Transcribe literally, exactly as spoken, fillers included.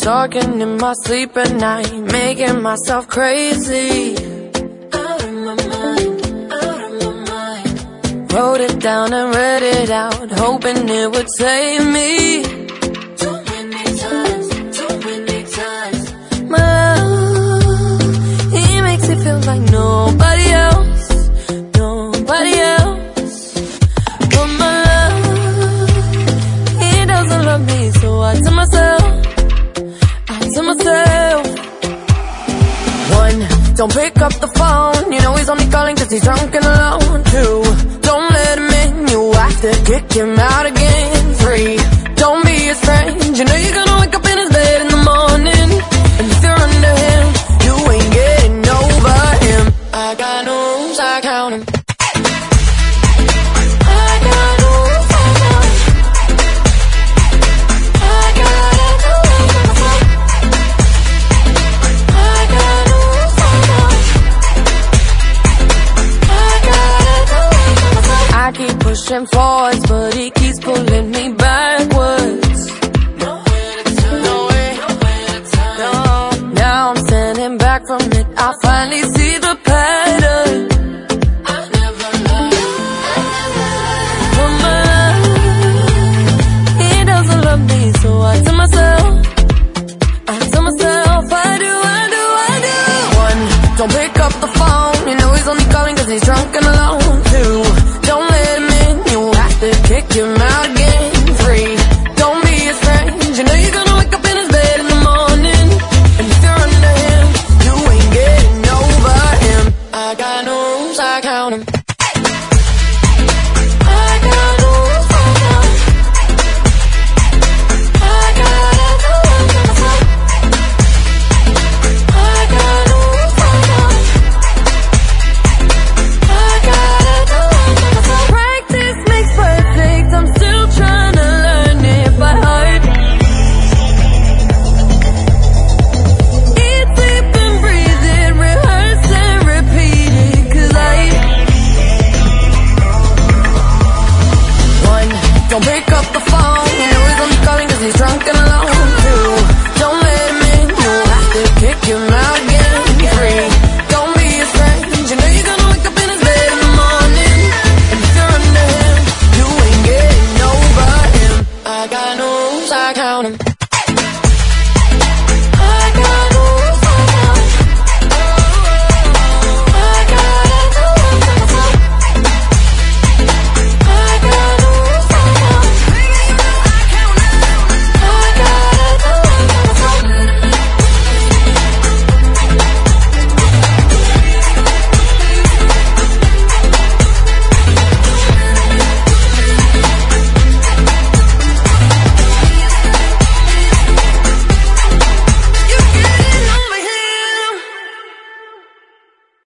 talking in my sleep at night, making myself crazy. Out of my mind, out of my mind. Wrote it down and read it out, hoping it would save me. Too many times, too many times. My love, he makes me feel like nobody else, nobody else. But my love, he doesn't love me, so I tell myself, to myself. One, don't pick up the phone, you know he's only calling cause he's drunk and alone. Two, don't let him in, you have to kick him out again. Three, don't be his friend, you know you're gonna wake up in his bed in the morning. And if you're under him, you ain't getting over him. I got no rules, I count him. Pushing forwards, but he keeps pulling me backwards. Nowhere to turn, nowhere, nowhere to turn. No. Now I'm standing back from it, I finally see the pattern. I never loved, I never loved. But my, he doesn't love me, so I tell myself, I tell myself, I do, I do, I do. One, don't pick up the phone, you know he's only calling cause he's drunk and alone. Two, don't let him kick him out again. Three, don't be his friend, you know you're gonna wake up in his bed in the morning. And if you're under him, you ain't getting over him. I got no rules, I count him.